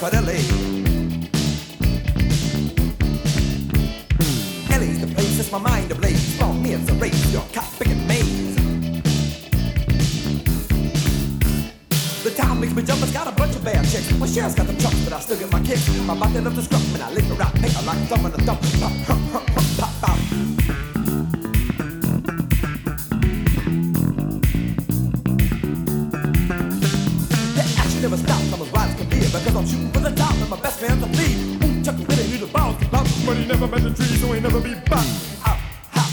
called L.A. LA's the place, it's my mind ablaze. Small men's a race, your cop picking maze. The town makes me jump, it's got a bunch of bad chicks. My share's got them chumps, but I still get my kicks. My body loves to scrub, and I lick around, pick her like a thumb and a thump. Pop, pop, pop, pop, pop. Never stops, I'm as wide as can be, because I'm shooting for the top and my best man's a lead. Ooh, Chuck Billy, he's a bounce, but he never met the tree, so he never be back. Out, out.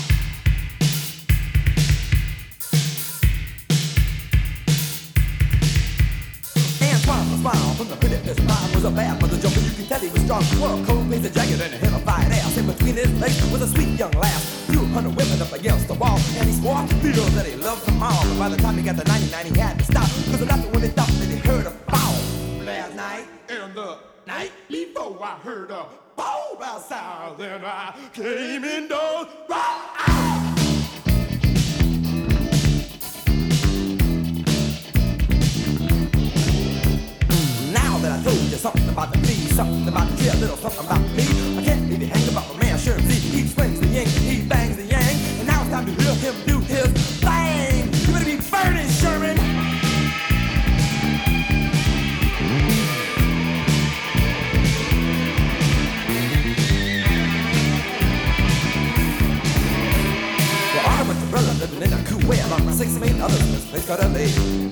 Antoine was smile from the pretty his mind was a bad mother jumper, you can tell he was strong. Well, cold blaze a jacket and a hill of fire ass. In between his legs was a sweet young lass. 200 women up against the wall, and he swore to feel that he loved them all. But by the time he got to 99, he had to stop, because that's when he thought that he heard a foul. Last night and the night before, I heard a bow outside, then I came indoors. Now that I told you something about the bee, something about the tree, a little something about me, I can't leave you hang about my man Sherm Z. He swings the yin, he bangs the yang, and now it's time to hear him do his thing. You better be burning, Sherman. Well, I went to brother living in a cool way along my 6 main others in this place called L.A.